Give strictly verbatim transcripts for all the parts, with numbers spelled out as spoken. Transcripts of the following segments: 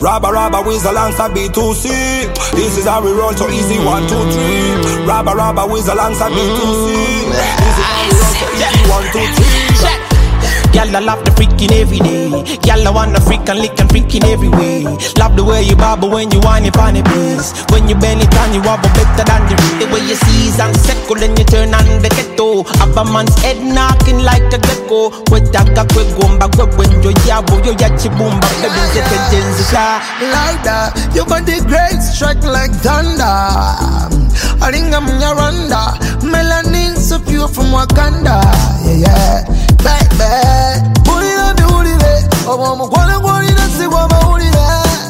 Rabba Rabba Wiz alongside B two C. This is how we roll, so easy, one, two, three. Rabba Rabba Wiz alongside B two C. This is how we roll, so easy, one, two, three. Y'all I love the freaking every day. Y'all I wanna freak and lick and freaking every way. Love the way you bobble when you whine it on the bass. When you bend it down, you wobble better than the rest. The way you seize and circle and you turn on the ghetto. Have a man's head knocking like a gecko. Kwetaka kwe gomba kwe wenjo yabo yo yachi boomba baby zeke jenzisha. Like that, you got the great strike like thunder. Aringa mnyaranda, melanin so pure from Wakanda. Yeah yeah, baby. Bulira bi bulire, obo mkwale kwalira si wama bulire.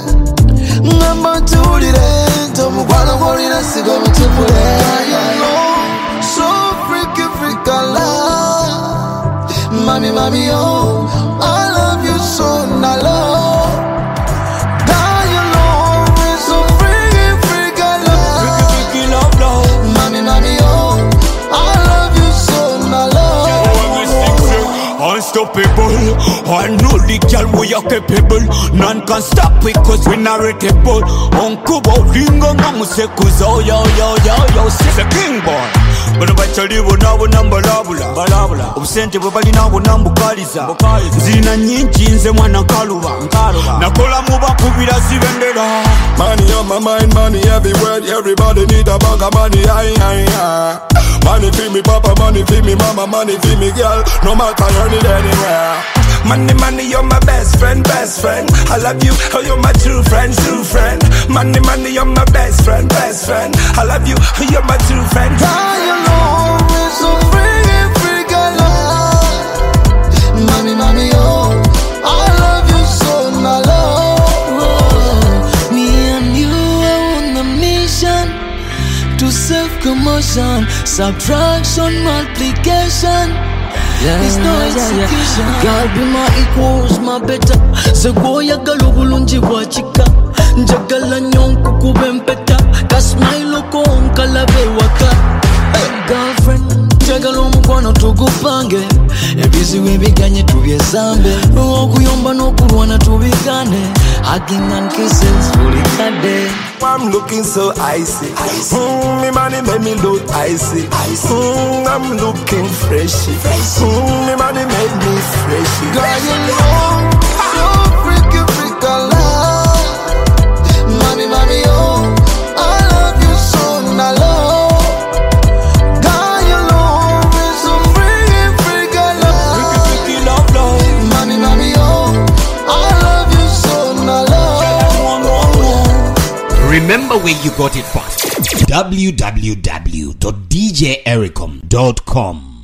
Ngamba tulire, to mkwale kwalira si wama tupule. You know, so freaky freaky love. Mami mami oh, I love you so na love. God you know, it's so freaky freaky love. Freaky freaky love love. Mami mami oh, I love you so na love. Unstoppable, I know the girl we are capable. None can stop it cause we narratable. Uncle Bowlingo Namusekuzo, yo yo yo yo, she's a king boy. But if I tell you what now, number labula, balabula, obsente bali now, number kaliza, Zina Ninjins and one Kaluva, Nakola Muba Kubira Sivendera. Money on my mind, money everywhere. Everybody need a bag of money, aye, aye, aye. Money for me papa, money for me mama, money for me girl. No matter earn it anywhere. Money, money, you're my best friend, best friend. I love you, oh you're my true friend, true friend. Money, money, you're my best friend, best friend. I love you, oh you're my true friend. God, you know it's so free, free love. Mommy, mommy, oh, I love you so, my love. Me and you are on a mission to save commotion, subtraction, multiplication. Yeah, it's no execution. Yeah, yeah. God be my equals, my better. Segoya galugulunji wachika. Njagala nyonku kubempeta. Kasmailo konkalabe waka. Hey, girlfriend, njagala omukwano tugupange. Ebizi webiganye tubyezambe. Okuyomba n'okulwana tubigane. Hugging and kisses fully kade. I'm looking so icy. icy. Mm, me money make me look icy. icy. Mm, I'm looking freshy. freshy. Mm, me money make me freshy. God, you know, so freaky, freaky love. Mommy, mommy, oh, I love you so, na love. God, you know, it's so freaky, freaky love. Freaky, freaky love, love. Mommy, mommy, oh, I love you so, na love. Remember where you got it from. w w w dot d j ericom dot com